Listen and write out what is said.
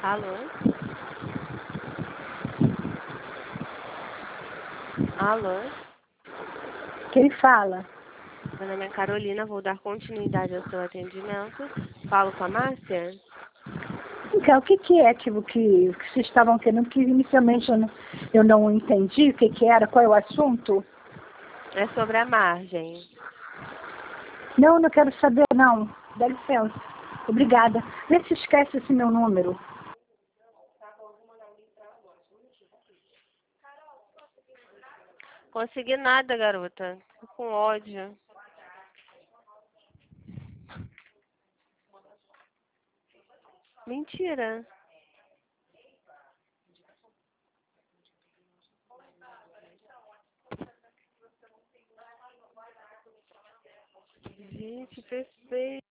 Alô? Alô? Quem fala? Meu nome é Carolina, vou dar continuidade ao seu atendimento. Falo com a Márcia? Então, o que que é que vocês estavam querendo? Que inicialmente eu não entendi o que que era, qual é o assunto? É sobre a margem. Não quero saber, não. Dá licença. Obrigada. Vê se esquece esse meu número. Consegui nada, garota. Tô com ódio. Mentira. Gente, perfeito.